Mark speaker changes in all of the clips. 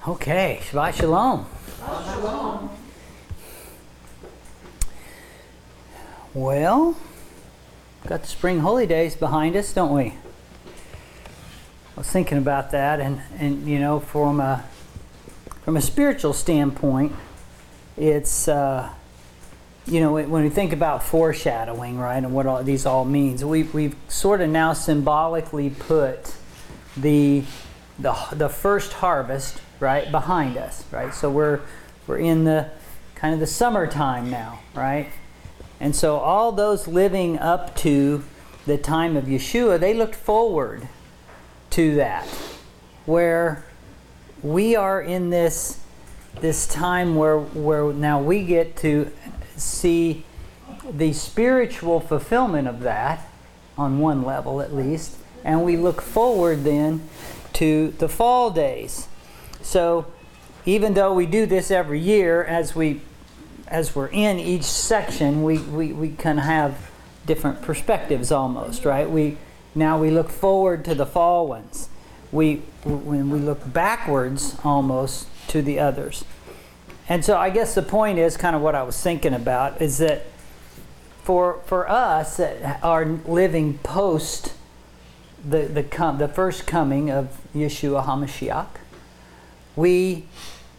Speaker 1: Okay, Shabbat Shalom.
Speaker 2: Shabbat Shalom.
Speaker 1: Well, got the spring holy days behind us, don't we? I was thinking about that, and you know, from a spiritual standpoint, it's you know, when we think about foreshadowing, right, and what all these all means, we've sort of now symbolically put the first harvest, right, behind us, right? So we're in the kind of the summertime now, right? And so all those living up to the time of Yeshua, they looked forward to that, where we are in this time where now we get to see the spiritual fulfillment of that on one level at least, and we look forward then to the fall days. So even though we do this every year, as we're in each section, we kind of have different perspectives almost, right? Now we look forward to the fall ones. When we look backwards almost to the others. And so I guess the point is kind of what I was thinking about is that for us that are living post the first coming of Yeshua HaMashiach, we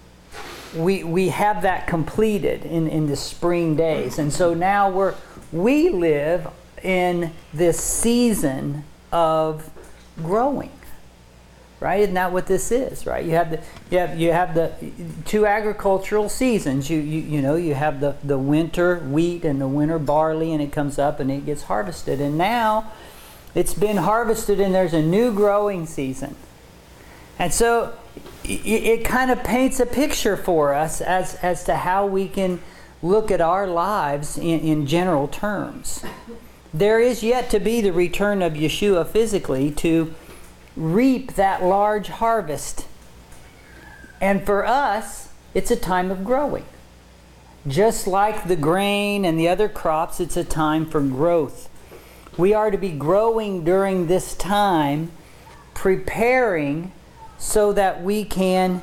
Speaker 1: have that completed in the spring days. And so now we live in this season of growing. Right? Isn't that what this is? Right? You have the two agricultural seasons. You know, you have the winter wheat and the winter barley, and it comes up and it gets harvested. And now it's been harvested and there's a new growing season. And so it kind of paints a picture for us as to how we can look at our lives in general terms. There is yet to be the return of Yeshua physically to reap that large harvest. And for us, it's a time of growing. Just like the grain and the other crops, it's a time for growth. We are to be growing during this time, preparing so that we can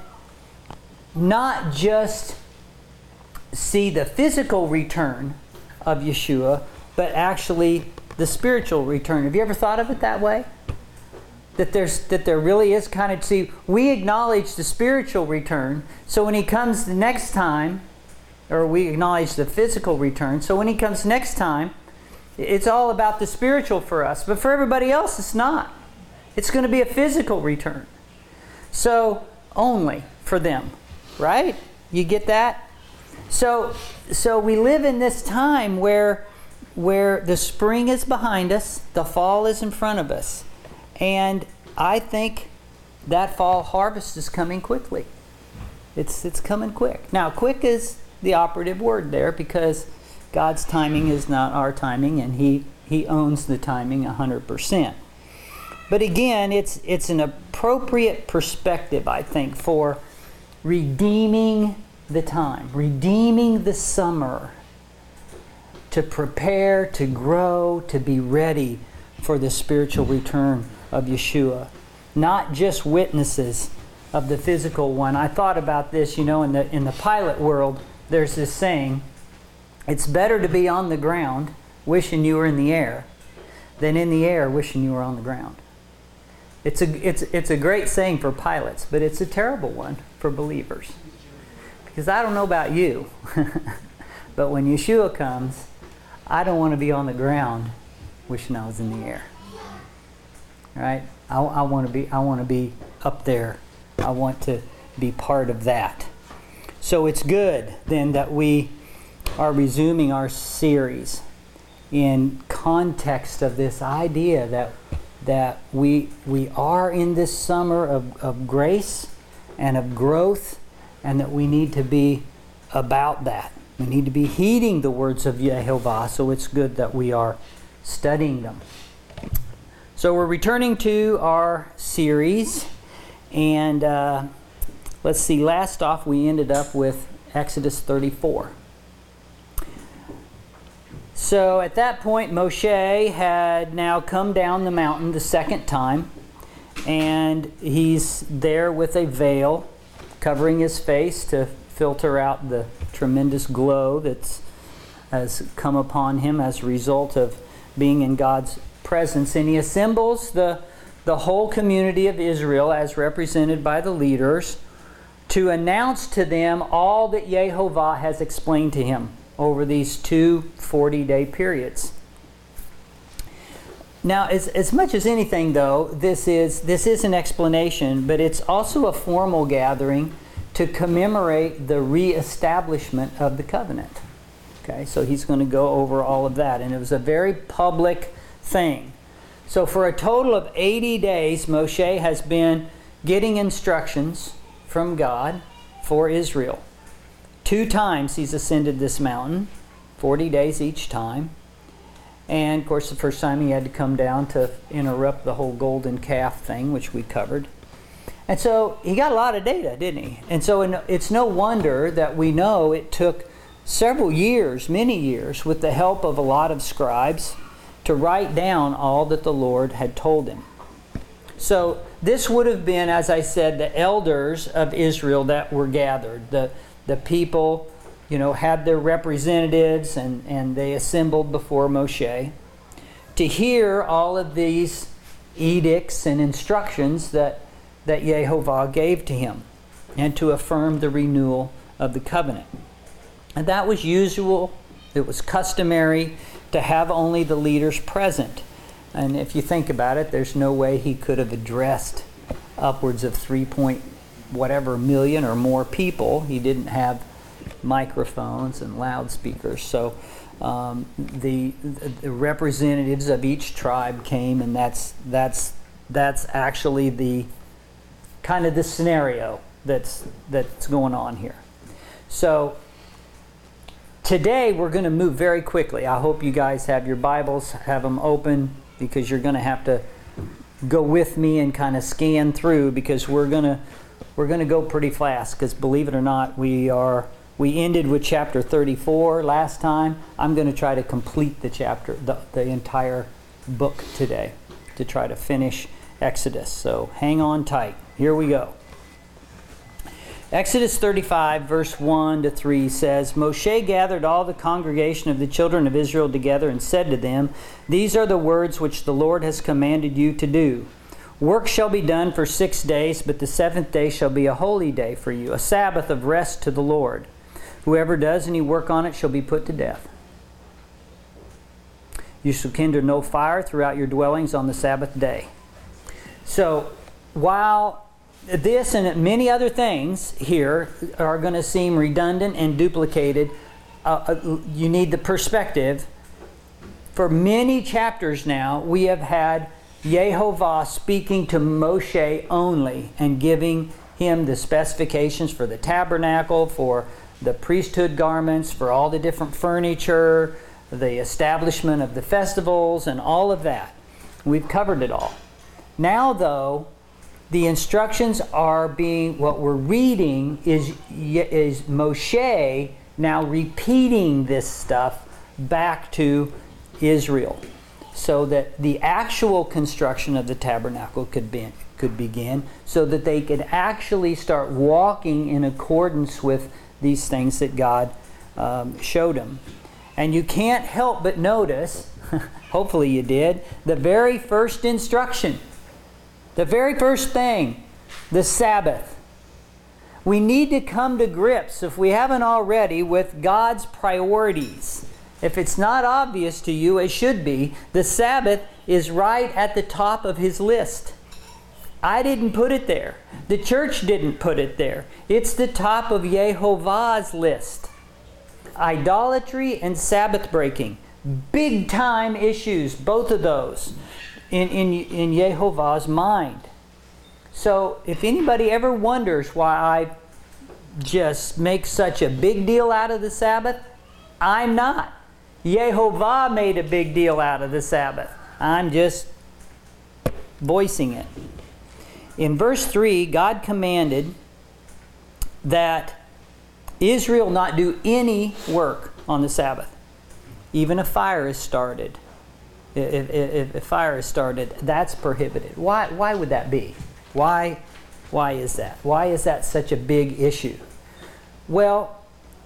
Speaker 1: not just see the physical return of Yeshua, but actually the spiritual return. Have you ever thought of it that way? That there really is kind of, see, we acknowledge the spiritual return, so when he comes the next time, or we acknowledge the physical return, so when he comes next time, it's all about the spiritual for us. But for everybody else, it's not. It's going to be a physical return. So, only for them, right? You get that? So we live in this time where the spring is behind us, the fall is in front of us. And I think that fall harvest is coming quickly. It's coming quick. Now, quick is the operative word there because God's timing is not our timing, and He owns the timing 100%. But again, it's an appropriate perspective, I think, for redeeming the time, redeeming the summer, to prepare, to grow, to be ready for the spiritual return of Yeshua. Not just witnesses of the physical one. I thought about this, you know, in the pilot world, there's this saying, it's better to be on the ground wishing you were in the air than in the air wishing you were on the ground. It's a great saying for pilots, but it's a terrible one for believers. Because I don't know about you, but when Yeshua comes, I don't want to be on the ground wishing I was in the air. Right? I want to be up there. I want to be part of that. So it's good then that we are resuming our series in context of this idea that we are in this summer of grace and of growth, and that we need to be about that. We need to be heeding the words of Yehovah, so it's good that we are studying them. So we're returning to our series, and let's see, last off we ended up with Exodus 34. So at that point, Moshe had now come down the mountain the second time, and he's there with a veil covering his face to filter out the tremendous glow that has come upon him as a result of being in God's presence. And he assembles the whole community of Israel as represented by the leaders to announce to them all that Yehovah has explained to him over these 2 40-day periods. Now, as much as anything, though, this is an explanation, but it's also a formal gathering to commemorate the reestablishment of the covenant. Okay, so he's going to go over all of that, and it was a very public thing. So for a total of 80 days, Moshe has been getting instructions from God for Israel. 2 times he's ascended this mountain, 40 days each time. And of course, the first time he had to come down to interrupt the whole golden calf thing, which we covered. And so he got a lot of data, didn't he? And so it's no wonder that we know it took several years, many years, with the help of a lot of scribes to write down all that the Lord had told him. So this would have been, as I said, the elders of Israel that were gathered. The people, had their representatives, and they assembled before Moshe to hear all of these edicts and instructions that Yehovah gave to him, and to affirm the renewal of the covenant. And that was usual. It was customary to have only the leaders present. And if you think about it, there's no way he could have addressed upwards of 3 million or more people. He didn't have microphones and loudspeakers. So the representatives of each tribe came, and that's actually the kind of the scenario that's going on here. So today we're going to move very quickly. I hope you guys have your Bibles, have them open, because you're going to have to go with me and kind of scan through, because we're going to go pretty fast, because believe it or not, we ended with chapter 34 last time. I'm going to try to complete the entire book today to try to finish Exodus. So hang on tight. Here we go. Exodus 35, verse 1 to 3 says, Moshe gathered all the congregation of the children of Israel together and said to them, These are the words which the Lord has commanded you to do. Work shall be done for 6 days, but the 7th day shall be a holy day for you, a Sabbath of rest to the Lord. Whoever does any work on it shall be put to death. You shall kindle no fire throughout your dwellings on the Sabbath day. So, while this and many other things here are going to seem redundant and duplicated, you need the perspective. For many chapters now, we have had Yehovah speaking to Moshe only and giving him the specifications for the tabernacle, for the priesthood garments, for all the different furniture, the establishment of the festivals, and all of that. We've covered it all. Now, though, the instructions are what we're reading is Moshe now repeating this stuff back to Israel, so that the actual construction of the tabernacle could begin, so that they could actually start walking in accordance with these things that God showed them. And you can't help but notice, hopefully you did, the very first instruction. The very first thing, the Sabbath. We need to come to grips, if we haven't already, with God's priorities. If it's not obvious to you, it should be. The Sabbath is right at the top of His list. I didn't put it there. The church didn't put it there. It's the top of Yehovah's list. Idolatry and Sabbath breaking. Big time issues, both of those. In Yehovah's mind. So if anybody ever wonders why I just make such a big deal out of the Sabbath, I'm not. Yehovah made a big deal out of the Sabbath. I'm just voicing it. In verse 3, God commanded that Israel not do any work on the Sabbath, even if fire is started. If fire is started, that's prohibited. Why would that be? Why Why is that? Why is that such a big issue? Well,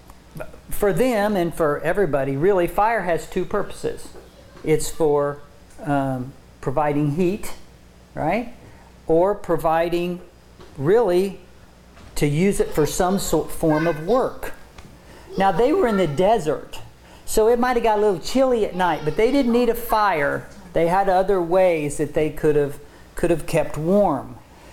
Speaker 1: for them and for everybody, really, fire has two purposes. It's for providing heat, right? Or providing, really, to use it for some form of work. Now, they were in the desert, so it might have got a little chilly at night, but they didn't need a fire. They had other ways that they could have kept warm.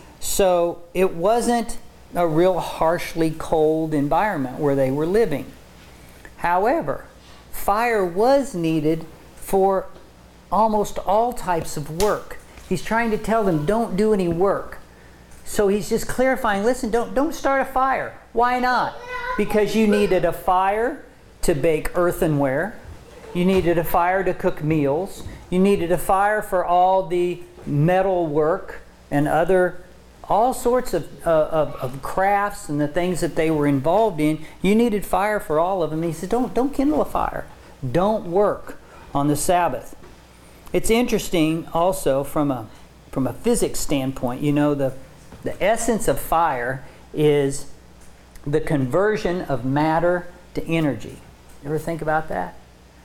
Speaker 1: So it wasn't a real harshly cold environment where they were living. However, fire was needed for almost all types of work. He's trying to tell them, don't do any work. So he's just clarifying, listen, don't start a fire. Why not? Because you needed a fire to bake earthenware. You needed a fire to cook meals. You needed a fire for all the metal work and all sorts of crafts and the things that they were involved in. You needed fire for all of them. And he said, don't kindle a fire. Don't work on the Sabbath. It's interesting also from a physics standpoint. You know, the essence of fire is the conversion of matter to energy. You ever think about that?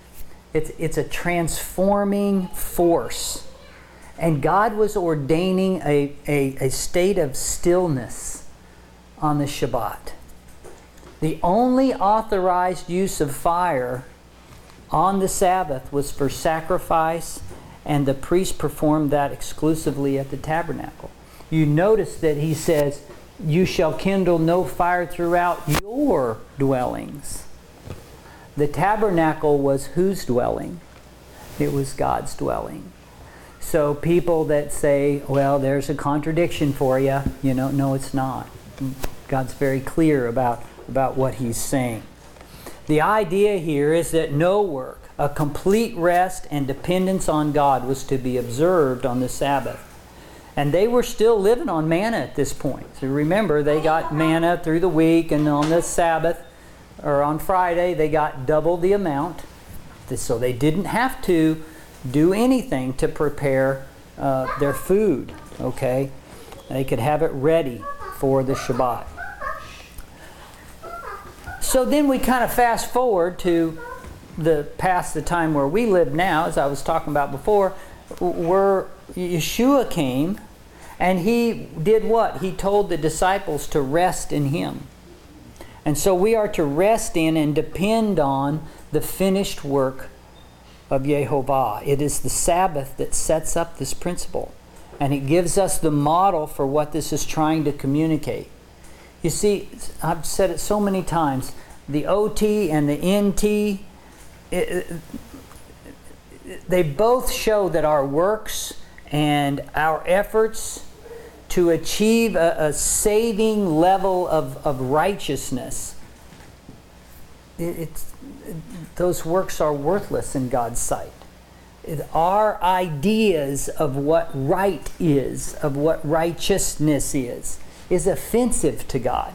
Speaker 1: It's a transforming force. And God was ordaining a state of stillness on the Shabbat. The only authorized use of fire on the Sabbath was for sacrifice, and the priest performed that exclusively at the tabernacle. You notice that he says, you shall kindle no fire throughout your dwellings. The tabernacle was whose dwelling? It was God's dwelling. So people that say, well, there's a contradiction for you, no, it's not. God's very clear about what he's saying. The idea here is that no work, a complete rest and dependence on God was to be observed on the Sabbath. And they were still living on manna at this point. So remember, they got manna through the week, and on the Sabbath, or on Friday, they got double the amount. So they didn't have to do anything to prepare their food, okay? They could have it ready for the Shabbat. So then we kind of fast forward to past the time where we live now, as I was talking about before, where Yeshua came, and he did what? He told the disciples to rest in him. And so we are to rest in and depend on the finished work of Yehovah. It is the Sabbath that sets up this principle, and it gives us the model for what this is trying to communicate. You see, I've said it so many times, the OT and the NT, they both show that our works and our efforts to achieve a saving level of righteousness, those works are worthless in God's sight. Our ideas of what right is, of what righteousness is offensive to God.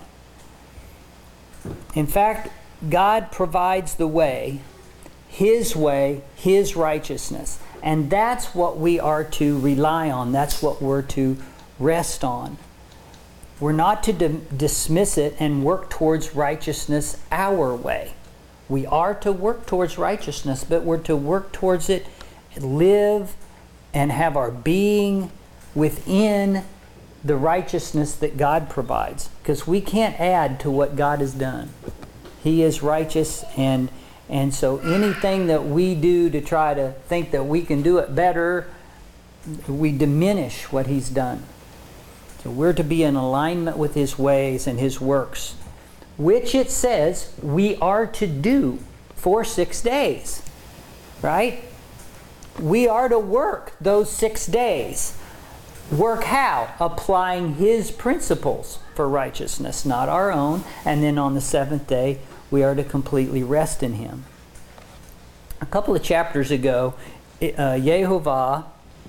Speaker 1: In fact, God provides the way, His righteousness. And that's what we are to rely on. That's what we're to rest on. We're not to dismiss it and work towards righteousness our way. We are to work towards righteousness, but we're to work towards it, live, and have our being within the righteousness that God provides. Because we can't add to what God has done. He is righteous, and so anything that we do to try to think that we can do it better, we diminish what He's done. So we're to be in alignment with His ways and His works, which it says we are to do for 6 days. Right? We are to work those 6 days. Work how? Applying His principles for righteousness, not our own. And then on the 7th day, we are to completely rest in Him. A couple of chapters ago, Yehovah,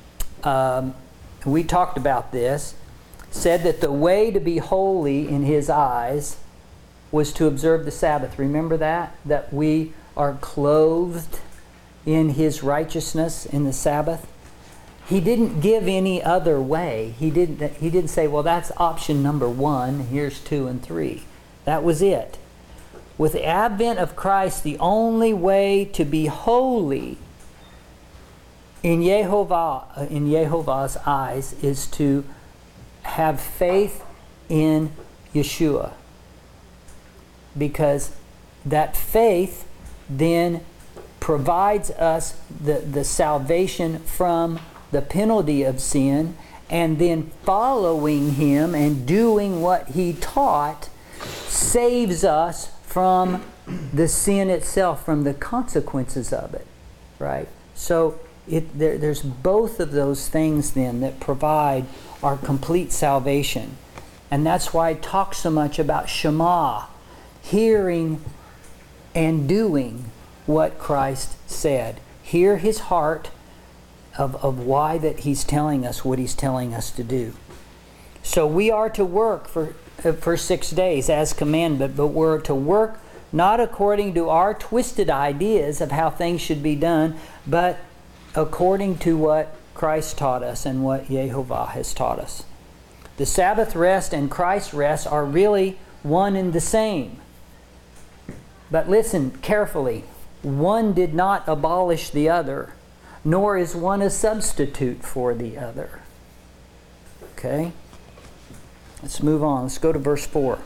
Speaker 1: we talked about this, said that the way to be holy in His eyes was to observe the Sabbath. Remember that? That we are clothed in His righteousness in the Sabbath. He didn't give any other way. He didn't say, well, that's option number 1, here's 2 and 3. That was it. With the advent of Christ, the only way to be holy in Yehovah's eyes is to have faith in Yeshua. Because that faith then provides us the salvation from the penalty of sin, and then following Him and doing what He taught saves us from the sin itself, from the consequences of it, right? So there's both of those things then that provide our complete salvation. And that's why I talk so much about Shema, hearing and doing what Christ said. Hear His heart of why that He's telling us what He's telling us to do. So we are to work for 6 days as commanded, but we're to work not according to our twisted ideas of how things should be done, but according to what Christ taught us and what Yehovah has taught us. The Sabbath rest and Christ's rest are really one and the same. But listen carefully. One did not abolish the other, nor is one a substitute for the other. Okay? Let's move on. Let's go to verse 4.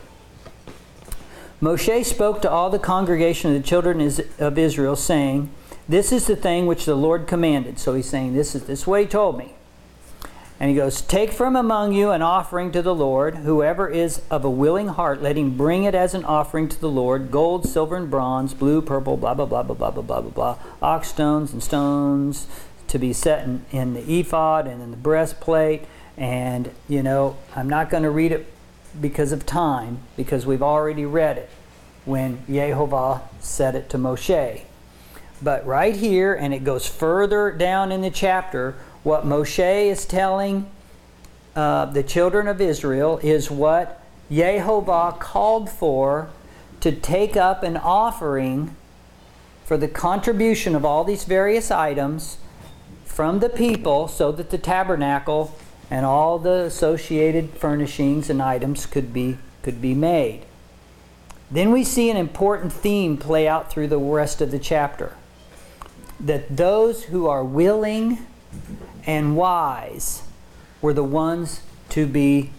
Speaker 1: Moshe spoke to all the congregation of the children of Israel, saying, "This is the thing which the Lord commanded." So he's saying, this is what He told me. And he goes, "Take from among you an offering to the Lord. Whoever is of a willing heart, let him bring it as an offering to the Lord. Gold, silver, and bronze, blue, purple, blah, blah, blah, blah, blah, blah, blah, blah, blah. Ox stones and stones to be set in the ephod and in the breastplate." And, I'm not going to read it because of time, because we've already read it when Yehovah said it to Moshe. But right here, and it goes further down in the chapter, what Moshe is telling the children of Israel is what Yehovah called for, to take up an offering for the contribution of all these various items from the people, so that the tabernacle and all the associated furnishings and items could be made. Then we see an important theme play out through the rest of the chapter. That those who are willing and wise were the ones to be,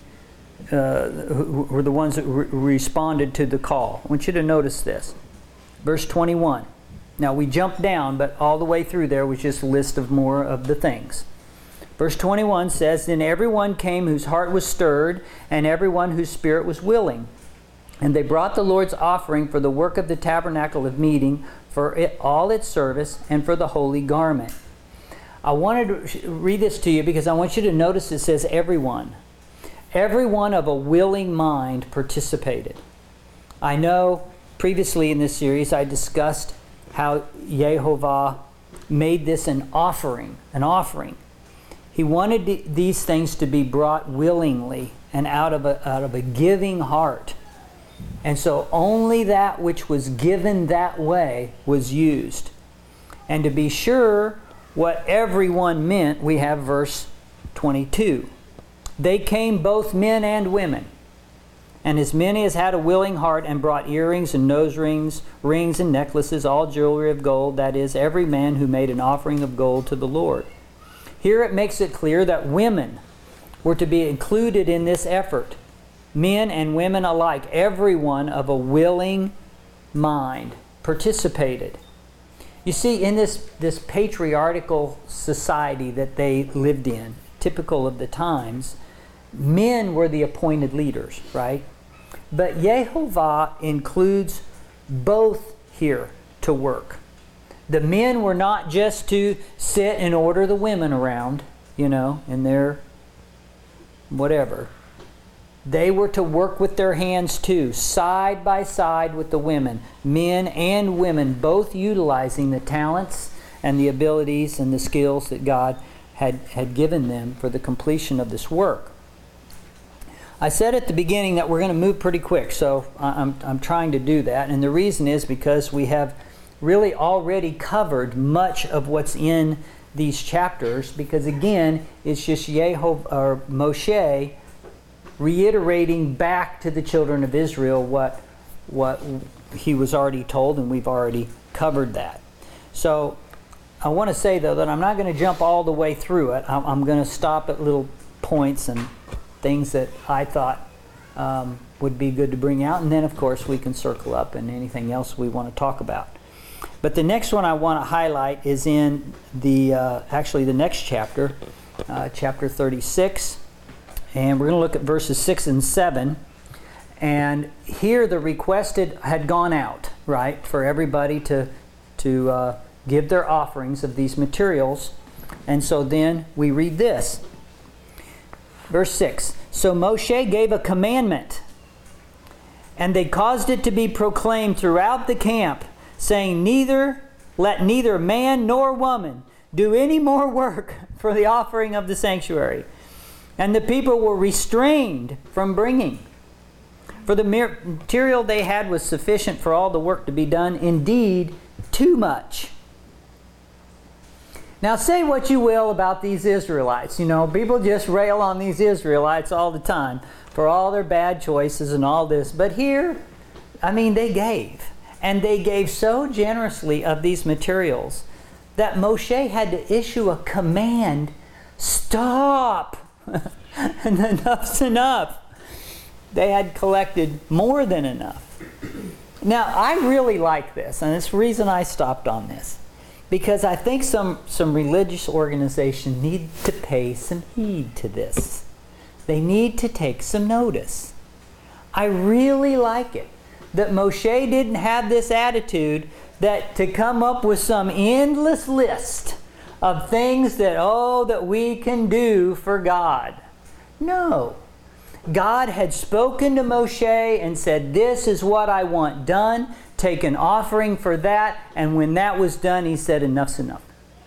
Speaker 1: who were the ones that responded to the call. I want you to notice this. Verse 21. Now we jumped down, but all the way through there was just a list of more of the things. Verse 21 says, "Then everyone came whose heart was stirred, and everyone whose spirit was willing. And they brought the Lord's offering for the work of the tabernacle of meeting, for all its service, and for the holy garment." I wanted to read this to you because I want you to notice it says everyone. Everyone of a willing mind participated. I know previously in this series I discussed how Yehovah made this an offering. He wanted these things to be brought willingly and out of a giving heart. And so only that which was given that way was used. And to be sure what everyone meant, we have verse 22. "They came both men and women, and as many as had a willing heart, and brought earrings and nose rings, rings and necklaces, all jewelry of gold, that is, every man who made an offering of gold to the Lord." Here it makes it clear that women were to be included in this effort. Men and women alike, everyone of a willing mind participated. You see, in this patriarchal society that they lived in, typical of the times, men were the appointed leaders, right? But Yehovah includes both here to work. The men were not just to sit and order the women around, in their whatever. They were to work with their hands too, side by side with the women, men and women, both utilizing the talents and the abilities and the skills that God had given them for the completion of this work. I said at the beginning that we're going to move pretty quick, so I'm trying to do that. And the reason is because we have really already covered much of what's in these chapters, because again, it's just Moshe reiterating back to the children of Israel what he was already told, and we've already covered that. So I want to say, though, that I'm not going to jump all the way through it. I'm going to stop at little points and things that I thought would be good to bring out, and then of course we can circle up and anything else we want to talk about. But the next one I want to highlight is in the actually the next chapter, chapter 36, and we're going to look at verses 6 and 7. And here the requested had gone out, right, for everybody to give their offerings of these materials. And so then we read this. Verse 6, so Moshe gave a commandment, and they caused it to be proclaimed throughout the camp, saying, let neither man nor woman do any more work for the offering of the sanctuary. And the people were restrained from bringing. For the material they had was sufficient for all the work to be done, indeed, too much. Now say what you will about these Israelites. You know, people just rail on these Israelites all the time for all their bad choices and all this. But here, I mean, they gave. And they gave so generously of these materials that Moshe had to issue a command, stop! And enough's enough. They had collected more than enough. Now, I really like this, and it's the reason I stopped on this. Because I think some religious organizations need to pay some heed to this. They need to take some notice. I really like it that Moshe didn't have this attitude that to come up with some endless list of things that we can do for God. No. God had spoken to Moshe and said, this is what I want done. Take an offering for that. And when that was done, he said, enough's enough.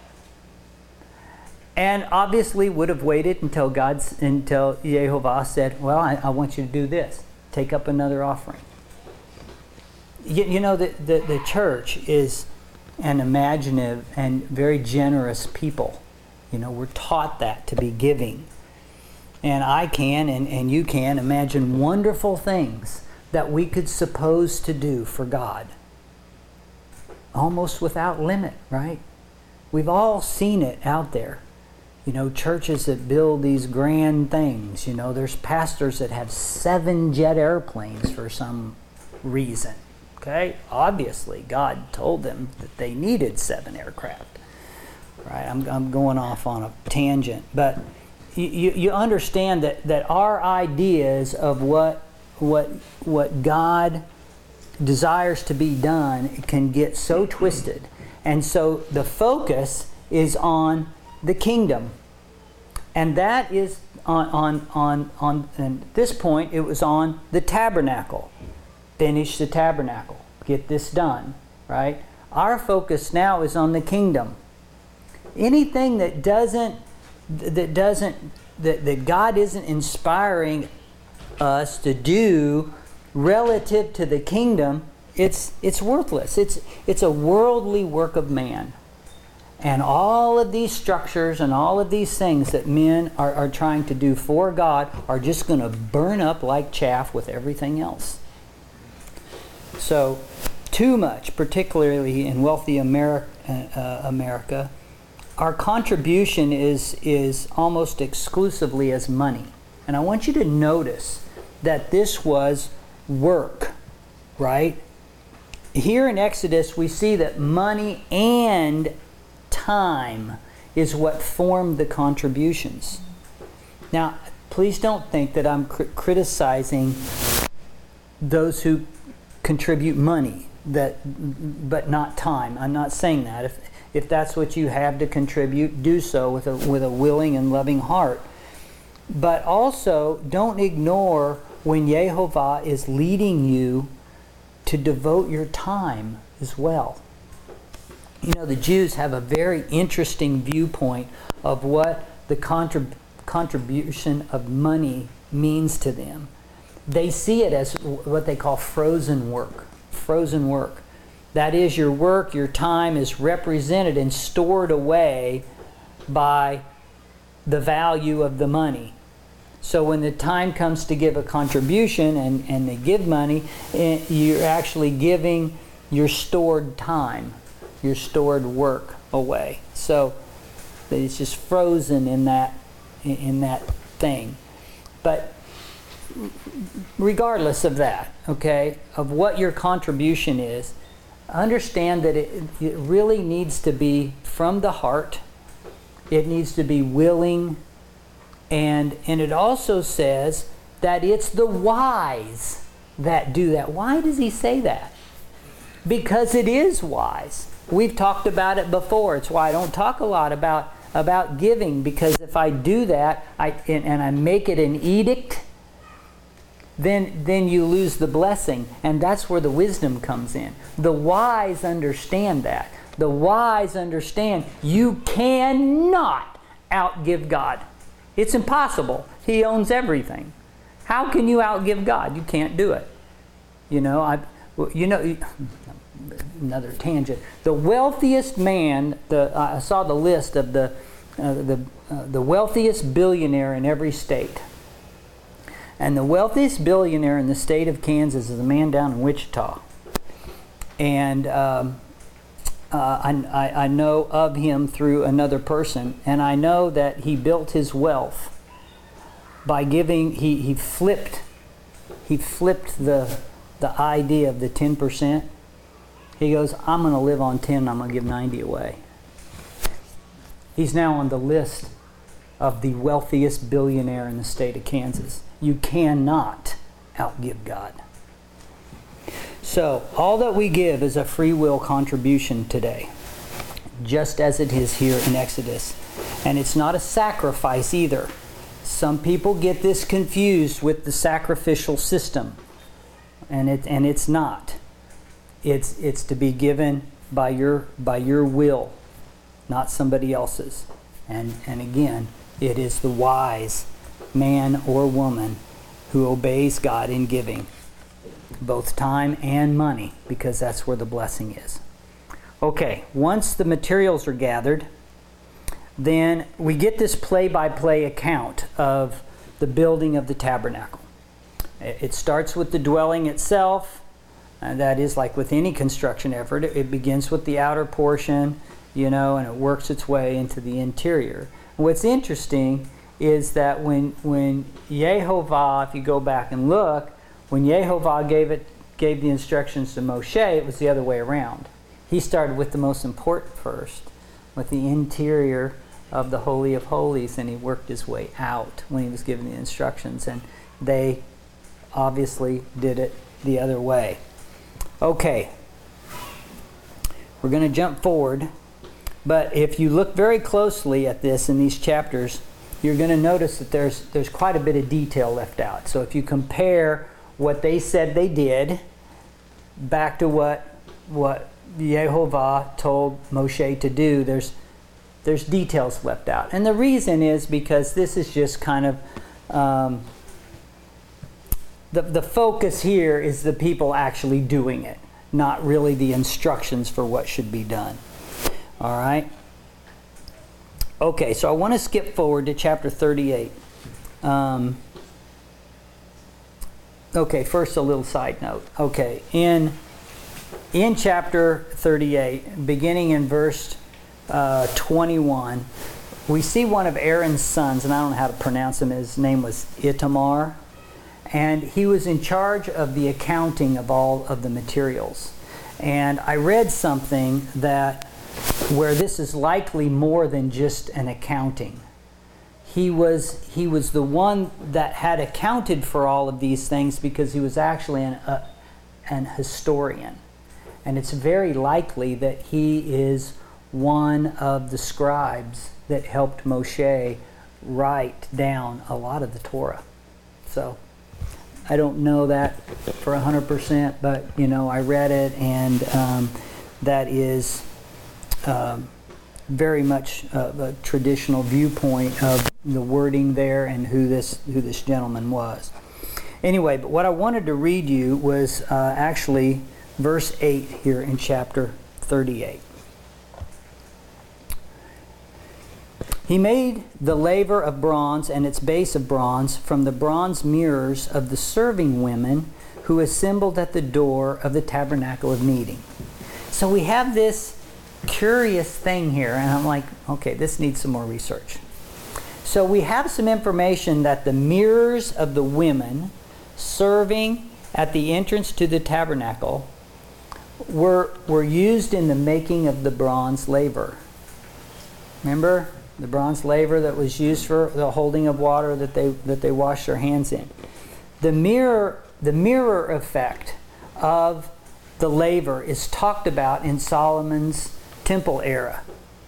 Speaker 1: And obviously would have waited until Yehovah said, well, I want you to do this. Take up another offering. You know, the church is an imaginative and very generous people. You know, we're taught that, to be giving. And I can, and you can, imagine wonderful things that we could suppose to do for God. Almost without limit, right? We've all seen it out there. You know, churches that build these grand things. You know, there's pastors that have 7 jet airplanes for some reason. Okay? Obviously, God told them that they needed 7 aircraft. Right? I'm going off on a tangent. But you understand that our ideas of what God desires to be done can get so twisted. And so the focus is on the kingdom. And that is on at this point, it was on the tabernacle. Finish the tabernacle. Get this done, right? Our focus now is on the kingdom. Anything that God isn't inspiring us to do relative to the kingdom, it's worthless. It's a worldly work of man. And all of these structures and all of these things that men are trying to do for God are just going to burn up like chaff with everything else. So, too much, particularly in wealthy America, our contribution is almost exclusively as money. And I want you to notice that this was work, right? Here in Exodus, we see that money and time is what formed the contributions. Now, please don't think that I'm criticizing those who contribute money, but not time. I'm not saying that. If that's what you have to contribute, do so with a willing and loving heart. But also, don't ignore when Yehovah is leading you to devote your time as well. You know, the Jews have a very interesting viewpoint of what the contribution of money means to them. They see it as what they call frozen work. Frozen work. That is, your work, your time is represented and stored away by the value of the money. So when the time comes to give a contribution and they give money, you're actually giving your stored time, your stored work away. So it's just frozen in that thing. But regardless of that, okay, of what your contribution is, understand that it really needs to be from the heart. It needs to be willing, and it also says that it's the wise that do that. Why does he say that? Because it is wise. We've talked about it before. It's why I don't talk a lot about giving, because if I do that and I make it an edict, then you lose the blessing, and that's where the wisdom comes in. The wise understand that. The wise understand you cannot outgive God. It's impossible. He owns everything. How can you outgive God? You can't do it. Another tangent. The wealthiest man. I saw the list of the wealthiest billionaire in every state. And the wealthiest billionaire in the state of Kansas is a man down in Wichita. And I know of him through another person, and I know that he built his wealth by giving. He flipped the idea of the 10%. He goes, I'm going to live on 10, and I'm going to give 90 away. He's now on the list of the wealthiest billionaire in the state of Kansas. You cannot outgive God. So, all that we give is a free will contribution today, just as it is here in Exodus. And it's not a sacrifice either. Some people get this confused with the sacrificial system, and it's not. It's to be given by your will, not somebody else's. And again, it is the wise man or woman who obeys God in giving, both time and money, because that's where the blessing is. Okay, once the materials are gathered, then we get this play-by-play account of the building of the tabernacle. It starts with the dwelling itself, and that is like with any construction effort. It begins with the outer portion, and it works its way into the interior. What's interesting is that when Yehovah, if you go back and look, when Yehovah gave the instructions to Moshe, it was the other way around. He started with the most important first, with the interior of the Holy of Holies, and he worked his way out when he was given the instructions, and they obviously did it the other way. Okay, we're going to jump forward, but if you look very closely at this in these chapters, you're going to notice that there's quite a bit of detail left out. So if you compare what they said they did back to what Yehovah told Moshe to do, there's details left out. And the reason is because this is just kind of the focus here is the people actually doing it, not really the instructions for what should be done. All right? Okay, so I want to skip forward to chapter 38. Okay, first a little side note. Okay, in chapter 38, beginning in verse 21, we see one of Aaron's sons, and I don't know how to pronounce him. His name was Itamar, and he was in charge of the accounting of all of the materials. And I read something that where this is likely more than just an accounting. He was the one that had accounted for all of these things because he was actually an historian. And it's very likely that he is one of the scribes that helped Moshe write down a lot of the Torah. So I don't know that for 100%, but I read it, and that is very much a traditional viewpoint of the wording there and who this gentleman was. Anyway, but what I wanted to read you was actually verse 8 here in chapter 38. He made the laver of bronze and its base of bronze from the bronze mirrors of the serving women who assembled at the door of the tabernacle of meeting. So we have this curious thing here, and I'm like, okay, this needs some more research. So we have some information that the mirrors of the women serving at the entrance to the tabernacle were used in the making of the bronze laver. Remember the bronze laver that was used for the holding of water that they washed their hands in. The mirror effect of the laver is talked about in Solomon's temple era.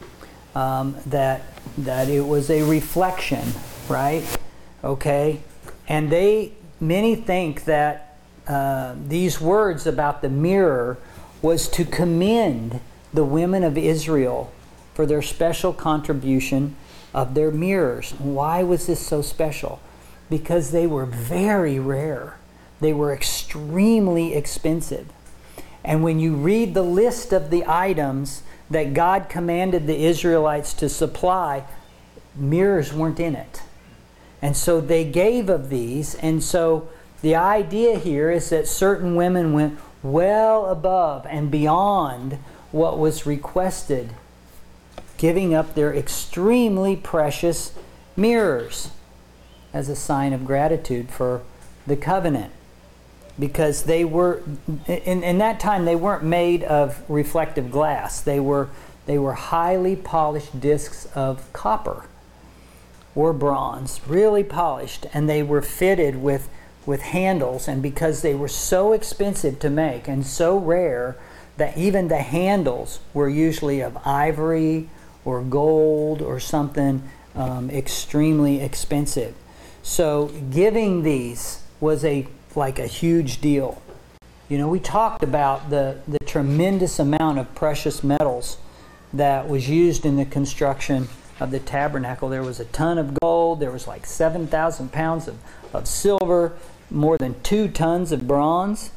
Speaker 1: That it was a reflection, right? Okay, and many think that these words about the mirror was to commend the women of Israel for their special contribution of their mirrors. Why was this so special? Because they were very rare. They were extremely expensive. And when you read the list of the items that God commanded the Israelites to supply, mirrors weren't in it. And so they gave of these. And so the idea here is that certain women went well above and beyond what was requested, giving up their extremely precious mirrors as a sign of gratitude for the covenant. Because they were, in that time, they weren't made of reflective glass. They were highly polished discs of copper or bronze, really polished, and they were fitted with handles. And because they were so expensive to make and so rare, that even the handles were usually of ivory or gold or something extremely expensive. So giving these was like a huge deal. You know, we talked about the tremendous amount of precious metals that was used in the construction of the tabernacle. There was a ton of gold, there was like 7,000 pounds of silver, more than 2 tons of bronze.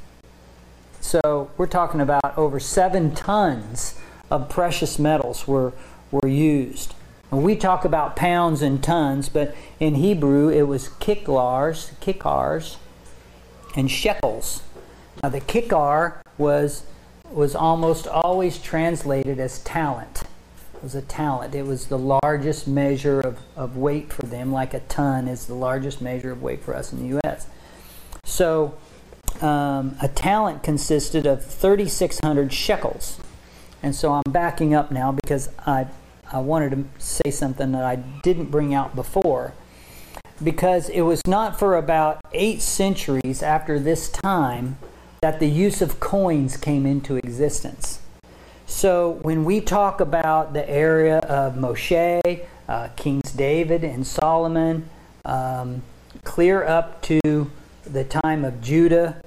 Speaker 1: So we're talking about over 7 tons of precious metals were used. And we talk about pounds and tons, but in Hebrew it was kikars, and shekels. Now the kikar was almost always translated as talent. It was a talent. It was the largest measure of weight for them, like a ton is the largest measure of weight for us in the U.S. So a talent consisted of 3,600 shekels. And so I'm backing up now because I wanted to say something that I didn't bring out before. Because it was not for about 8 centuries after this time that the use of coins came into existence. So when we talk about the area of Moshe, Kings David and Solomon, clear up to the time of Judah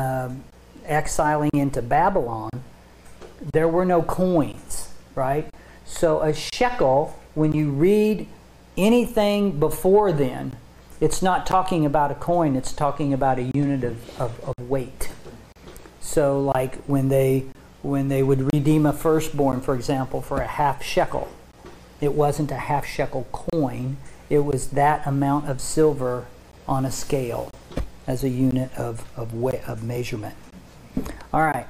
Speaker 1: exiling into Babylon, there were no coins, right? So a shekel, when you read anything before then, it's not talking about a coin, it's talking about a unit of weight. So like when they would redeem a firstborn, for example, for a half shekel, it wasn't a half shekel coin, it was that amount of silver on a scale as a unit of weight, of measurement. All right,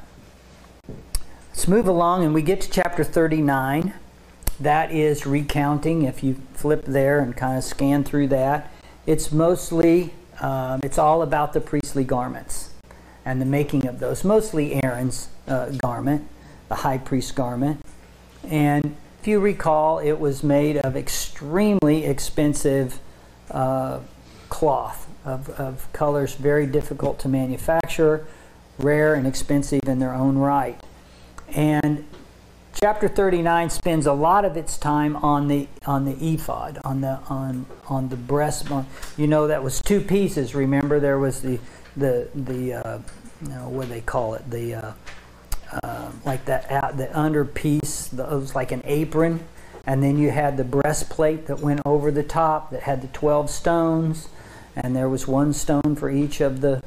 Speaker 1: let's move along and we get to chapter 39. That is recounting. If you flip there and kind of scan through that, it's mostly, it's all about the priestly garments and the making of those. Mostly Aaron's garment, the high priest's garment. And if you recall, it was made of extremely expensive cloth of colors very difficult to manufacture, rare and expensive in their own right. And chapter 39 spends a lot of its time on the ephod, on the breastbone. You know, that was 2 pieces. Remember, there was the what do they call it? Like the under piece. It was like an apron, and then you had the breastplate that went over the top that had the 12 stones, and there was 1 stone for each of the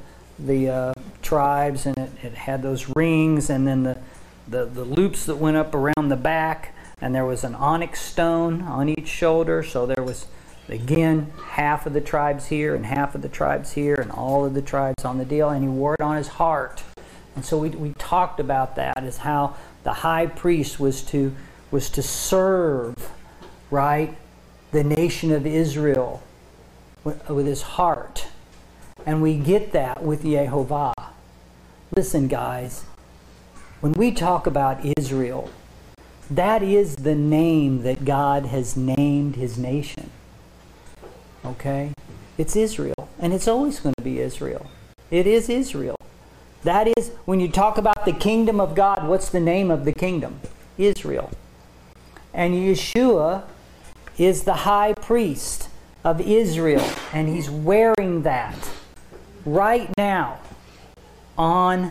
Speaker 1: tribes, and it had those rings, and then the loops that went up around the back, and there was an onyx stone on each shoulder. So there was, again, half of the tribes here and half of the tribes here and all of the tribes on the deal. And he wore it on his heart. And so we talked about that as how the high priest was to serve, right, the nation of Israel with his heart. And we get that with Yehovah. Listen, guys, when we talk about Israel, that is the name that God has named his nation. Okay? It's Israel, and it's always going to be Israel. It is Israel. That is, when you talk about the kingdom of God, what's the name of the kingdom? Israel. And Yeshua is the high priest of Israel, and he's wearing that right now on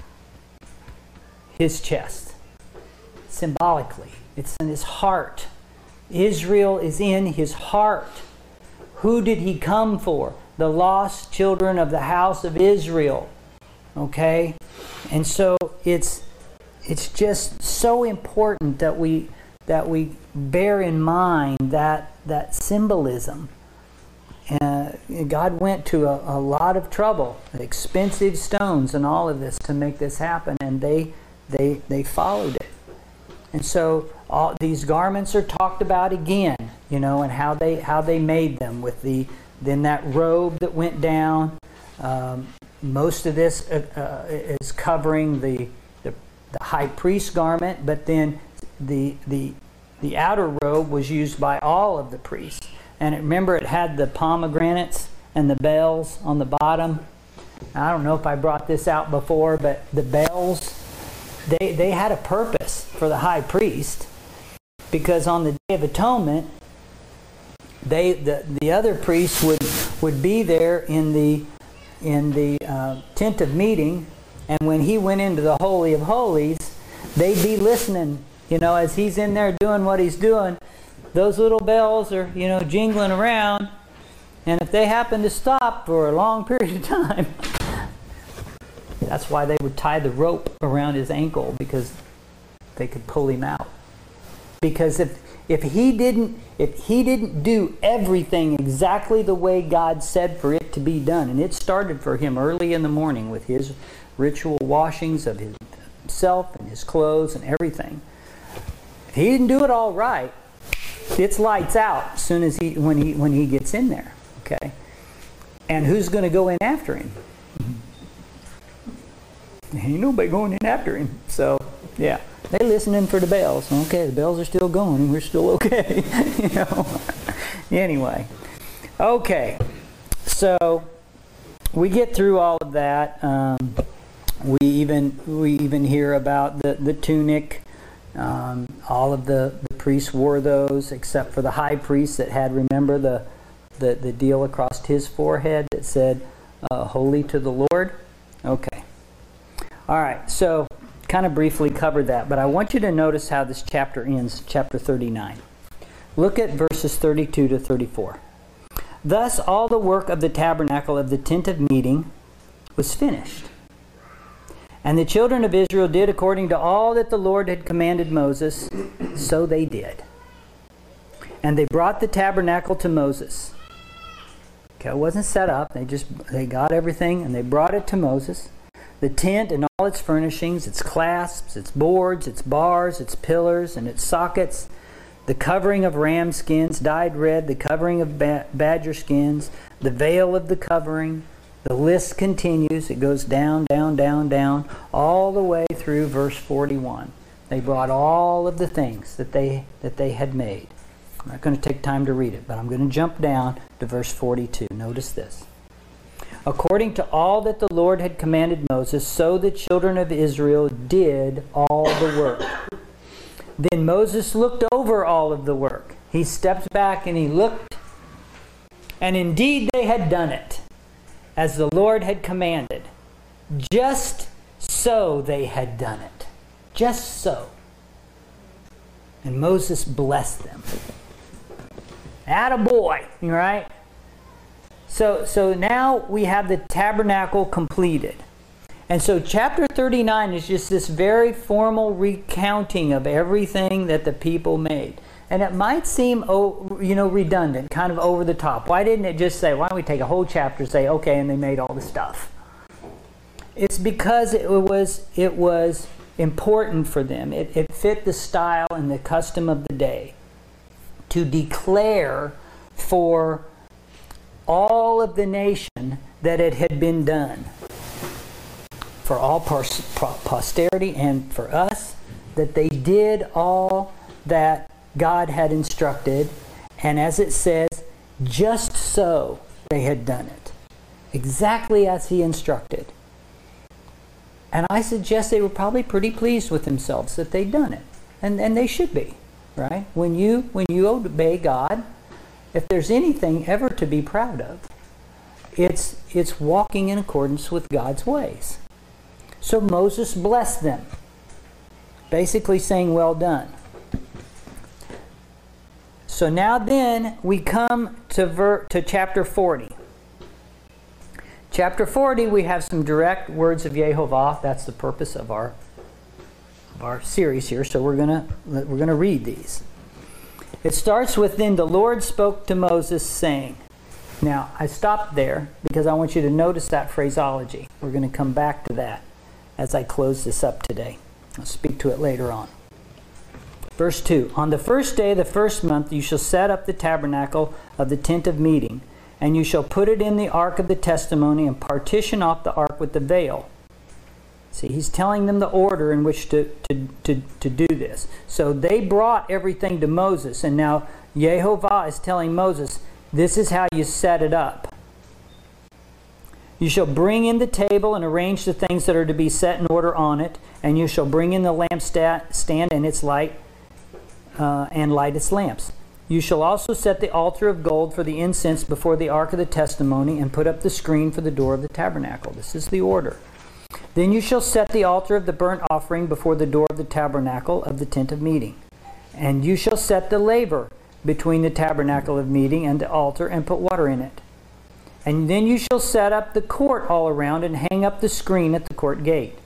Speaker 1: his chest. Symbolically, it's in his heart. Israel is in his heart. Who did he come for? The lost children of the house of Israel. Okay? And so it's just so important that we bear in mind that symbolism. God went to a lot of trouble, expensive stones and all of this to make this happen, and they followed it. And so all these garments are talked about again, and how they made them with then that robe that went down. Most of this is covering the high priest garment, but then the outer robe was used by all of the priests. And remember, it had the pomegranates and the bells on the bottom. I don't know if I brought this out before, but the bells, they had a purpose for the high priest, because on the Day of Atonement, the other priests would be there in the tent of meeting, and when he went into the Holy of Holies, they'd be listening, as he's in there doing what he's doing. Those little bells are, jingling around, and if they happen to stop for a long period of time, that's why they would tie the rope around his ankle, because they could pull him out. Because if he didn't do everything exactly the way God said for it to be done, and it started for him early in the morning with his ritual washings of himself and his clothes and everything. If he didn't do it all right, it's lights out as soon as when he gets in there. Okay, and who's going to go in after him? Ain't nobody going in after him. So yeah, they're listening for the bells. Okay, the bells are still going, and we're still okay. Anyway, okay. So we get through all of that. We even hear about the tunic. All of the priests wore those, except for the high priest that had, remember, the deal across his forehead that said, "Holy to the Lord." Okay. All right. So kind of briefly covered that, but I want you to notice how this chapter ends, chapter 39. Look at verses 32 to 34. Thus all the work of the tabernacle of the tent of meeting was finished. And the children of Israel did according to all that the Lord had commanded Moses, so they did. And they brought the tabernacle to Moses. Okay, it wasn't set up. They got everything and they brought it to Moses. The tent and all its furnishings, its clasps, its boards, its bars, its pillars, and its sockets, the covering of ram skins dyed red, the covering of badger skins, the veil of the covering. The list continues. It goes down, down, down, down, all the way through verse 41. They brought all of the things that they had made. I'm not going to take time to read it, but I'm going to jump down to verse 42. Notice this. According to all that the Lord had commanded Moses, so the children of Israel did all the work. Then Moses looked over all of the work. He stepped back and he looked, and indeed they had done it, as the Lord had commanded. Just so they had done it. Just so. And Moses blessed them. Attaboy, right? So now we have the tabernacle completed. And so chapter 39 is just this very formal recounting of everything that the people made. And it might seem, redundant, kind of over the top. Why didn't it just say, why don't we take a whole chapter and say, okay, and they made all the stuff? It's because it was important for them. It fit the style and the custom of the day to declare for all of the nation that it had been done. For all posterity and for us, that they did all that God had instructed, and as it says, just so they had done it, exactly as he instructed. And I suggest they were probably pretty pleased with themselves that they'd done it, and they should be, right? When you obey God, if there's anything ever to be proud of, it's walking in accordance with God's ways. So Moses blessed them, basically saying, well done. So now then we come to chapter 40. Chapter 40, we have some direct words of Yehovah. That's the purpose of our series here. So we're gonna read these. It starts with, then the Lord spoke to Moses, saying. Now I stopped there because I want you to notice that phraseology. We're going to come back to that as I close this up today. I'll speak to it later on. Verse 2, on the first day of the first month you shall set up the tabernacle of the tent of meeting, and you shall put it in the ark of the testimony, and partition off the ark with the veil. See, he's telling them the order in which to do this. So they brought everything to Moses, and now Yehovah is telling Moses, this is how you set it up. You shall bring in the table and arrange the things that are to be set in order on it, and you shall bring in the lampstand and its light, and light its lamps. You shall also set the altar of gold for the incense before the ark of the testimony, and put up the screen for the door of the tabernacle. This is the order. Then you shall set the altar of the burnt offering before the door of the tabernacle of the tent of meeting. And you shall set the laver between the tabernacle of meeting and the altar, and put water in it. And then you shall set up the court all around, and hang up the screen at the court gate.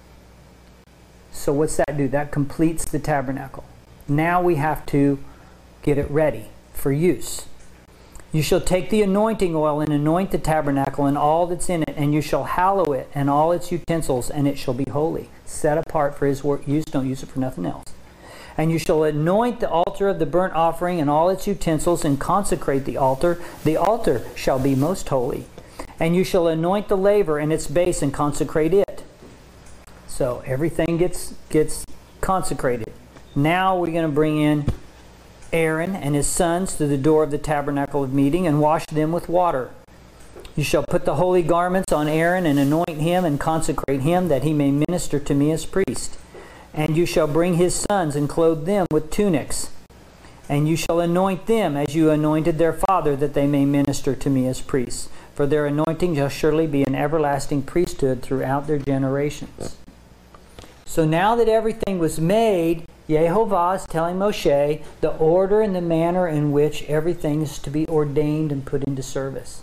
Speaker 1: So what's that do? That completes the tabernacle. Now we have to get it ready for use. You shall take the anointing oil and anoint the tabernacle and all that's in it, and you shall hallow it and all its utensils, and it shall be holy, set apart for his use. Don't use it for nothing else. And you shall anoint the altar of the burnt offering and all its utensils, and consecrate the altar. The altar shall be most holy. And you shall anoint the laver and its base, and consecrate it. So everything gets consecrated. Now we're going to bring in Aaron and his sons to the door of the tabernacle of meeting, and wash them with water. You shall put the holy garments on Aaron, and anoint him, and consecrate him, that he may minister to me as priest. And you shall bring his sons, and clothe them with tunics. And you shall anoint them as you anointed their father, that they may minister to me as priests. For their anointing shall surely be an everlasting priesthood throughout their generations. So now that everything was made, Yehovah is telling Moshe the order and the manner in which everything is to be ordained and put into service.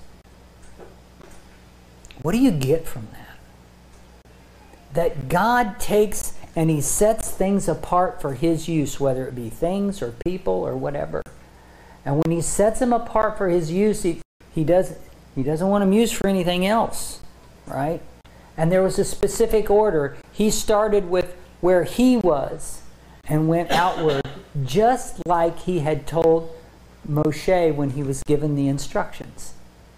Speaker 1: What do you get from that? That God takes and he sets things apart for his use, whether it be things or people or whatever. And when he sets them apart for his use, he doesn't want them used for anything else, right? And there was a specific order. He started with where he was and went outward, just like he had told Moshe when he was given the instructions.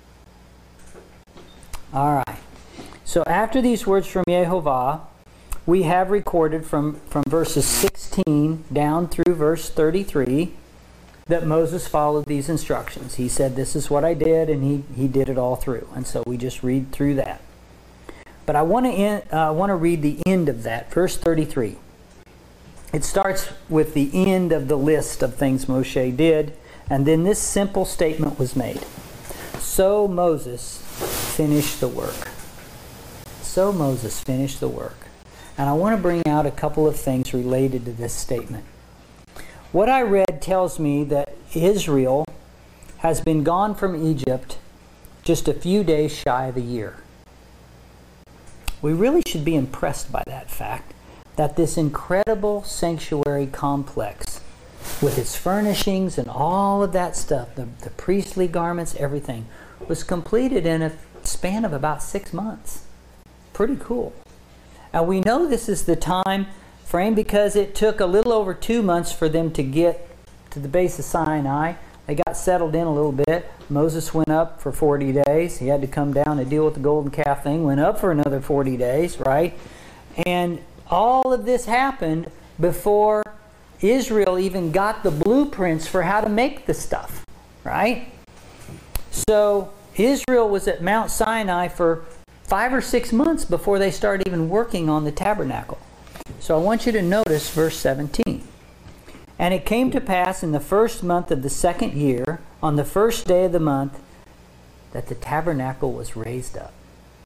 Speaker 1: All right. So after these words from Yehovah, we have recorded from verses 16 down through verse 33 that Moses followed these instructions. He said, this is what I did, and he did it all through. And so we just read through that. But I want to read the end of that, verse 33. It starts with the end of the list of things Moshe did, and then this simple statement was made. So Moses finished the work. So Moses finished the work. And I want to bring out a couple of things related to this statement. What I read tells me that Israel has been gone from Egypt just a few days shy of a year. we really should be impressed by that fact that this incredible sanctuary complex, with its furnishings and all of that stuff, the priestly garments, everything, was completed in a span of about 6 months. Pretty cool. And we know this is the time frame because it took a little over 2 months for them to get to the base of Sinai. They got settled in a little bit. Moses went up for 40 days. He had to come down to deal with the golden calf thing. Went up for another 40 days, right? And all of this happened before Israel even got the blueprints for how to make the stuff, right? So Israel was at Mount Sinai for 5 or 6 months before they started even working on the tabernacle. So I want you to notice verse 17. And it came to pass in the first month of the second year, on the first day of the month, that the tabernacle was raised up.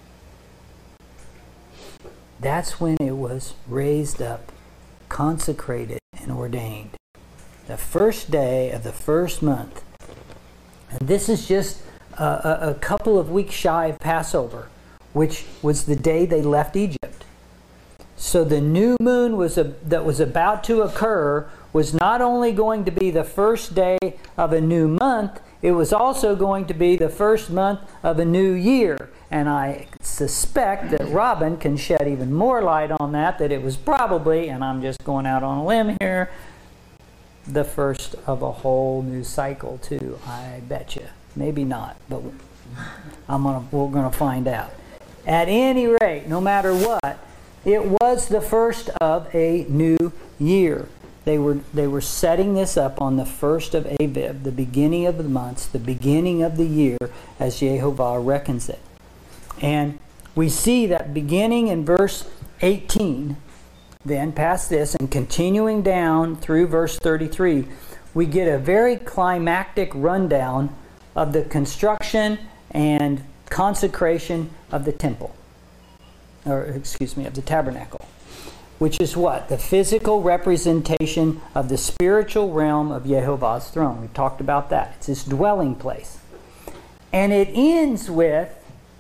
Speaker 1: That's when it was raised up, consecrated and ordained. The first day of the first month. And this is just a couple of weeks shy of Passover, which was the day they left Egypt. So the new moon that was about to occur was not only going to be the first day of a new month, it was also going to be the first month of a new year. And I suspect that Robin can shed even more light on that it was probably, and I'm just going out on a limb here, the first of a whole new cycle too, I bet you. Maybe not, but we're going to find out. At any rate, no matter what, it was the first of a new year. They were setting this up on the first of Aviv, the beginning of the months, the beginning of the year, as Jehovah reckons it. And we see that beginning in verse 18, then past this, and continuing down through verse 33, we get a very climactic rundown of the construction and consecration of the temple. Of the tabernacle. Which is what? The physical representation of the spiritual realm of Jehovah's throne. We've talked about that. It's his dwelling place. And it ends with,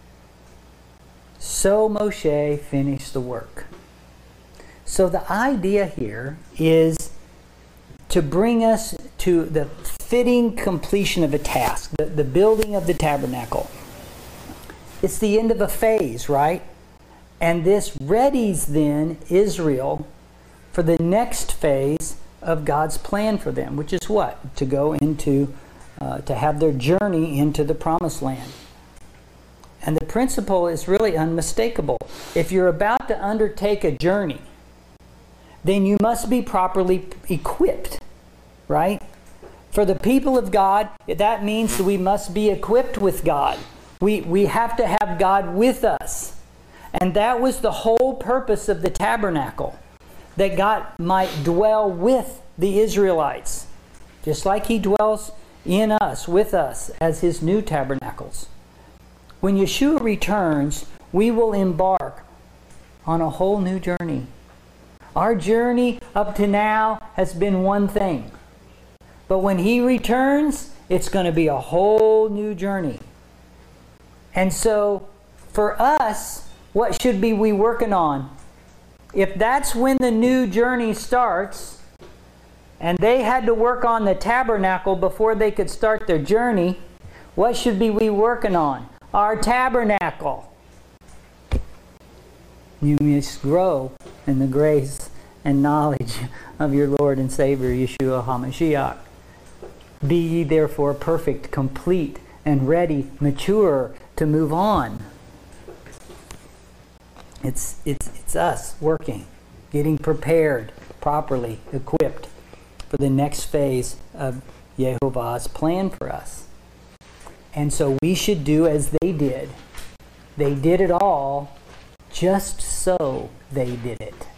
Speaker 1: so Moshe finished the work. So the idea here is to bring us to the fitting completion of a task, the building of the tabernacle. It's the end of a phase, right? And this readies then Israel for the next phase of God's plan for them, which is what? To go into, to have their journey into the promised land. And the principle is really unmistakable. If you're about to undertake a journey, then you must be properly equipped, right? For the people of God, that means that we must be equipped with God. We have to have God with us. And that was the whole purpose of the tabernacle, that God might dwell with the Israelites, just like he dwells in us, with us, as his new tabernacles. When Yeshua returns, we will embark on a whole new journey. Our journey up to now has been one thing. But when he returns, it's going to be a whole new journey. And so, for us, what should be we working on? If that's when the new journey starts, and they had to work on the tabernacle before they could start their journey, what should be we working on? Our tabernacle. You must grow in the grace and knowledge of your Lord and Savior, Yeshua HaMashiach. Be ye therefore perfect, complete, and ready, mature to move on. It's us working, getting prepared, properly equipped for the next phase of Jehovah's plan for us. And so we should do as they did. They did it all just so they did it.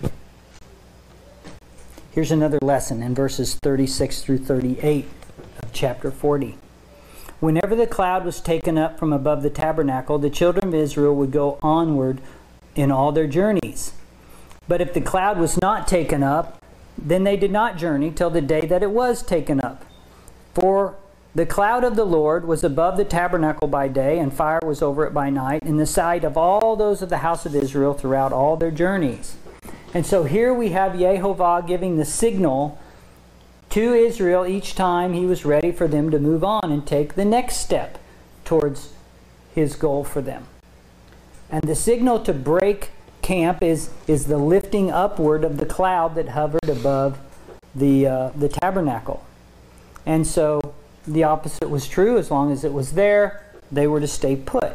Speaker 1: Here's another lesson in verses 36 through 38 of chapter 40. Whenever the cloud was taken up from above the tabernacle, the children of Israel would go onward in all their journeys. But if the cloud was not taken up, then they did not journey till the day that it was taken up. For The cloud of the Lord was above the tabernacle by day, and fire was over it by night, in the sight of all those of the house of Israel throughout all their journeys. And so here we have Yehovah giving the signal to Israel each time he was ready for them to move on and take the next step towards his goal for them. And the signal to break camp is the lifting upward of the cloud that hovered above the tabernacle. And so the opposite was true. As long as it was there, they were to stay put.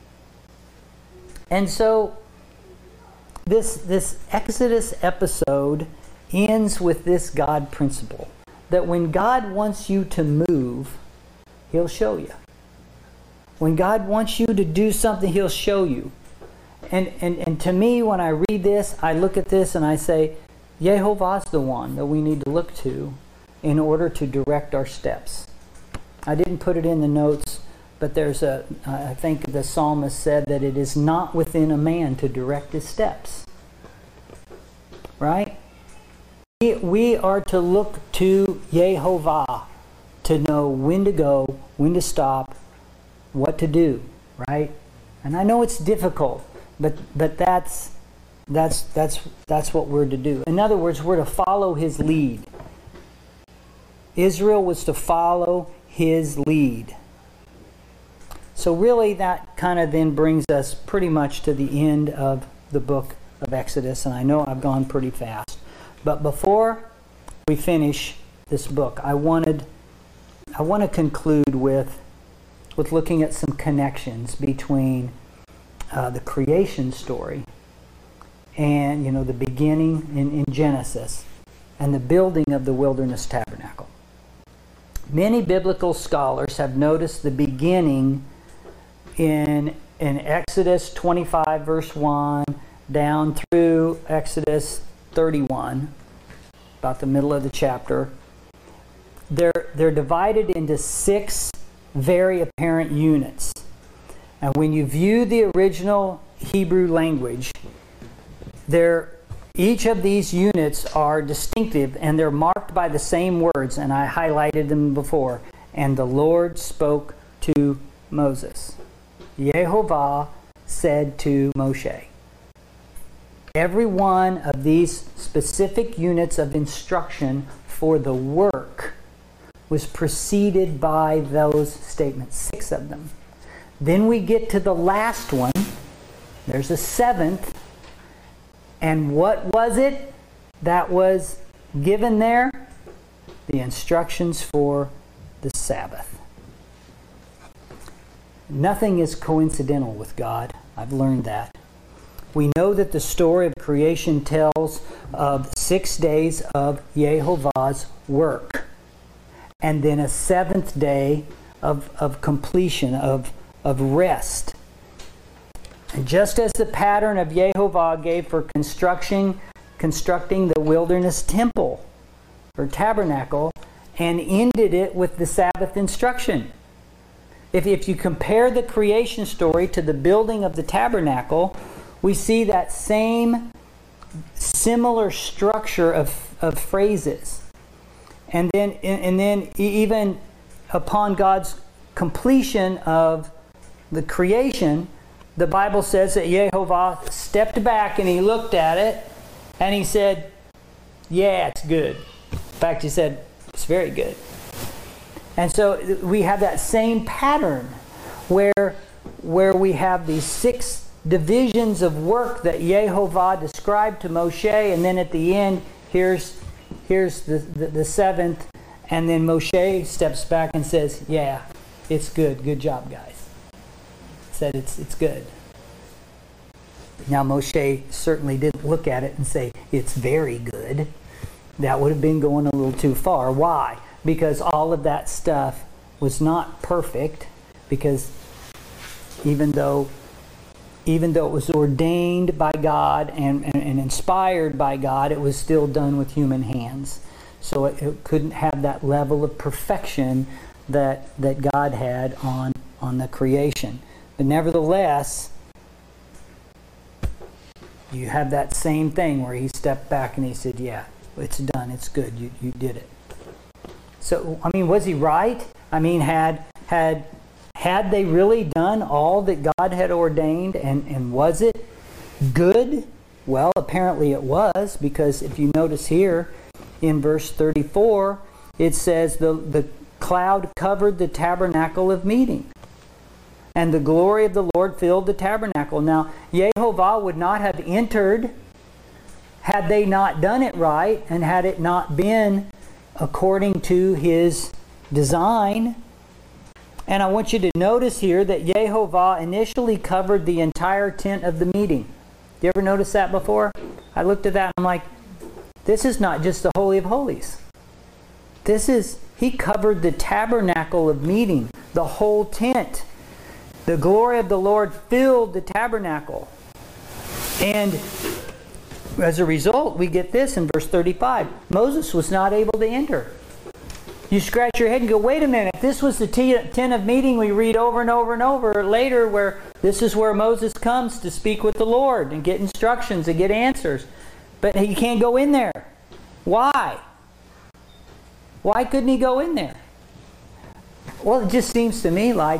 Speaker 1: And so this Exodus episode ends with this God principle, that when God wants you to move, He'll show you. When God wants you to do something, He'll show you. And to me, when I read this, I look at this and I say, Yehovah's the one that we need to look to in order to direct our steps. I didn't put it in the notes, but I think the psalmist said that it is not within a man to direct his steps. Right? We are to look to Yehovah to know when to go, when to stop, what to do, right? And I know it's difficult, but that's what we're to do. In other words, we're to follow His lead. Israel was to follow His lead. So really that kind of then brings us pretty much to the end of the book of Exodus, and I know I've gone pretty fast. But before we finish this book, I want to conclude with looking at some connections between the creation story and the beginning in Genesis and the building of the wilderness tabernacle. Many biblical scholars have noticed the beginning in Exodus 25 verse 1 down through Exodus 31, about the middle of the chapter. They're divided into 6 very apparent units. And when you view the original Hebrew language, each of these units are distinctive and they're marked by the same words, and I highlighted them before. And the Lord spoke to Moses. Yehovah said to Moshe. Every one of these specific units of instruction for the work was preceded by those statements, 6 of them. Then we get to the last one. There's a 7th. And what was it that was given there? The instructions for the Sabbath. Nothing is coincidental with God. I've learned that. We know that the story of creation tells of 6 days of Yehovah's work, and then a 7th day of completion, of rest. And just as the pattern of Yehovah gave for constructing the wilderness temple or tabernacle, and ended it with the Sabbath instruction. If you compare the creation story to the building of the tabernacle, we see that same similar structure of phrases. And then even upon God's completion of the creation, the Bible says that Yehovah stepped back and He looked at it and He said, yeah, it's good. In fact, He said, it's very good. And so we have that same pattern where we have these 6 divisions of work that Yehovah described to Moshe, and then at the end, here's the 7th, and then Moshe steps back and says, yeah, it's good. Good job, guys. Said it's good. Now Moshe certainly didn't look at it and say, it's very good. That would have been going a little too far. Why? Because all of that stuff was not perfect, because even though it was ordained by God and inspired by God, it was still done with human hands. So it couldn't have that level of perfection that God had on the creation. But nevertheless, you have that same thing where He stepped back and He said, yeah, it's done, it's good, you did it. So, I mean, was He right? I mean, had they really done all that God had ordained, and was it good? Well, apparently it was, because if you notice here in verse 34, it says the cloud covered the tabernacle of meeting, and the glory of the Lord filled the tabernacle. Now, Yehovah would not have entered had they not done it right, and had it not been according to His design. And I want you to notice here that Yehovah initially covered the entire tent of the meeting. You ever notice that before? I looked at that and I'm like, this is not just the Holy of Holies. He covered the tabernacle of meeting, the whole tent. The glory of the Lord filled the tabernacle. And as a result, we get this in verse 35. Moses was not able to enter. You scratch your head and go, wait a minute, this was the tent of meeting we read over and over and over later, where this is where Moses comes to speak with the Lord and get instructions and get answers. But he can't go in there. Why? Why couldn't he go in there? Well, it just seems to me like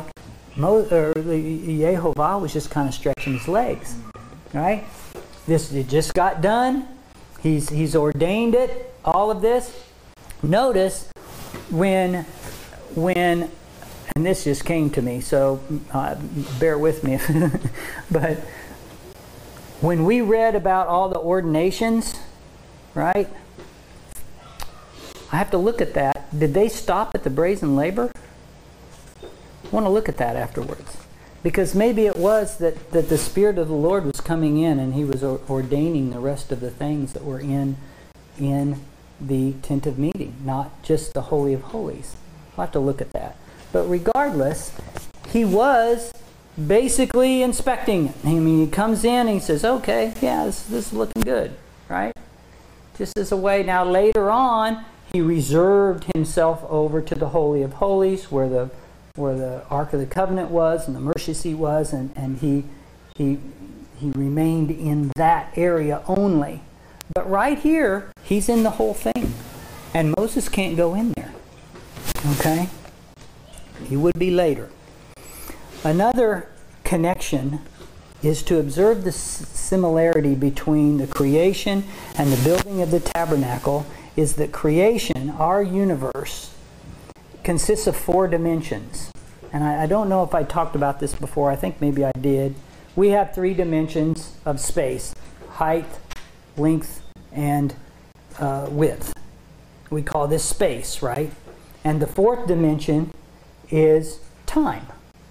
Speaker 1: Yehovah was just kind of stretching his legs. Right? It just got done. He's ordained it, all of this. Notice when and this just came to me, so bear with me. But when we read about all the ordinations, right? I have to look at that. Did they stop at the brazen laver? I want to look at that afterwards. Because maybe it was that the Spirit of the Lord was coming in and He was ordaining the rest of the things that were in the tent of meeting, not just the Holy of Holies. I'll have to look at that. But regardless, He was basically inspecting it. I mean, He comes in and He says, okay, yeah, this is looking good, right? Just as a way. Now later on, He reserved Himself over to the Holy of Holies, where the Ark of the Covenant was and the mercy seat was, and he remained in that area only. But right here, He's in the whole thing. And Moses can't go in there. Okay? He would be later. Another connection is to observe the similarity between the creation and the building of the tabernacle, is that creation, our universe, consists of 4 dimensions. And I don't know if I talked about this before. I think maybe I did. We have 3 dimensions of space: height, length, and width. We call this space, right? And the 4th dimension is time.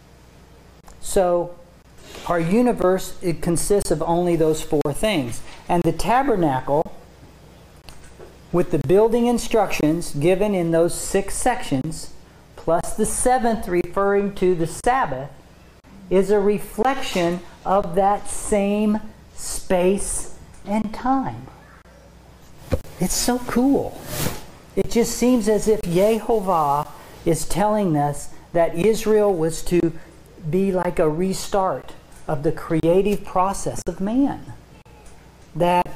Speaker 1: So our universe, it consists of only those 4 things. And the tabernacle, with the building instructions given in those 6 sections, plus the 7th referring to the Sabbath, is a reflection of that same space and time. It's so cool. It just seems as if Yehovah is telling us that Israel was to be like a restart of the creative process of man. That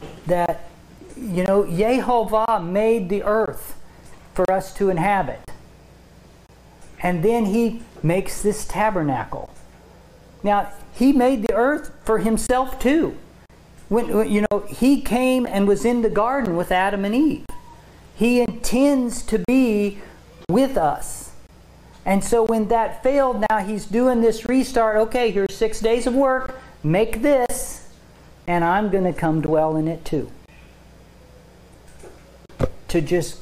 Speaker 1: Yehovah made the earth for us to inhabit. And then He makes this tabernacle. Now, He made the earth for Himself too. When He came and was in the garden with Adam and Eve. He intends to be with us. And so when that failed, now He's doing this restart. Okay, here's 6 days of work. Make this, and I'm going to come dwell in it too. To just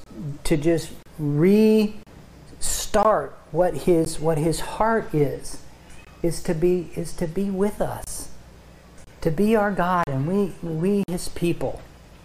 Speaker 1: restart what his heart is to be with us, to be our God, and we His people.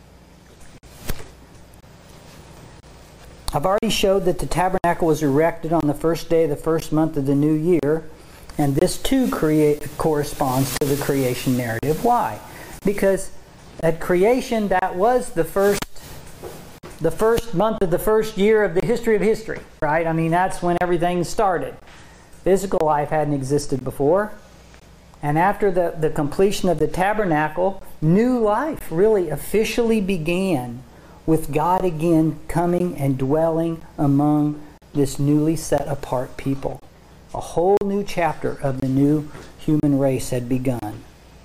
Speaker 1: I've already showed that the tabernacle was erected on the first day of the first month of the new year, and this too corresponds to the creation narrative. Why? Because at creation, that was the first month of the first year of the history of history, right? I mean, that's when everything started. Physical life hadn't existed before. And after the completion of the tabernacle, new life really officially began, with God again coming and dwelling among this newly set apart people. A whole new chapter of the new human race had begun.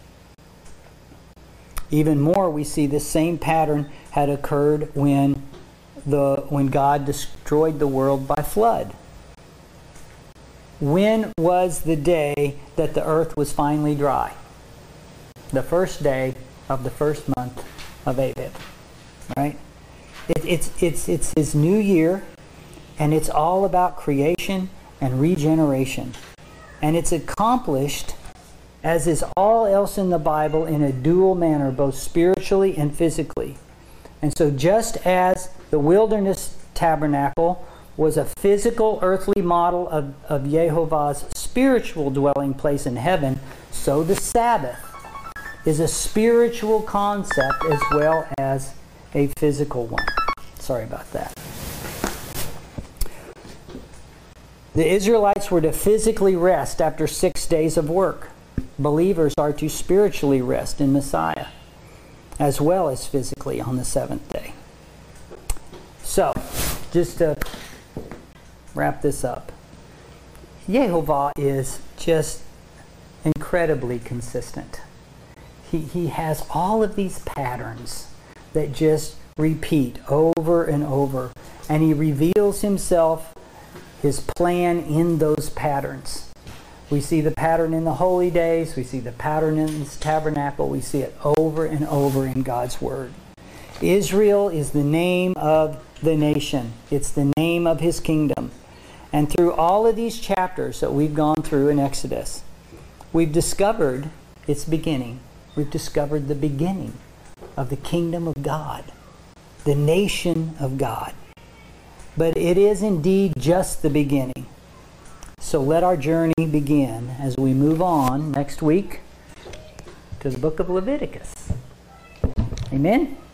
Speaker 1: Even more, we see this same pattern had occurred when God destroyed the world by flood. When was the day that the earth was finally dry? The first day of the first month of Abib. Right? It's his new year, and it's all about creation and regeneration. And it's accomplished, as is all else in the Bible, in a dual manner, both spiritually and physically. And so just as the wilderness tabernacle was a physical earthly model of Yehovah's spiritual dwelling place in heaven, so the Sabbath is a spiritual concept as well as a physical one. Sorry about that. The Israelites were to physically rest after 6 days of work. Believers are to spiritually rest in Messiah, as well as physically on the seventh day. So, just to wrap this up, Yehovah is just incredibly consistent. He has all of these patterns that just repeat over and over, and he reveals himself, his plan in those patterns. We see the pattern in the holy days, we see the pattern in this tabernacle, we see it over and over in God's Word. Israel is the name of the nation. It's the name of his kingdom. And through all of these chapters that we've gone through in Exodus, we've discovered its beginning. We've discovered the beginning of the kingdom of God, the nation of God. But it is indeed just the beginning. So let our journey begin as we move on next week to the book of Leviticus. Amen?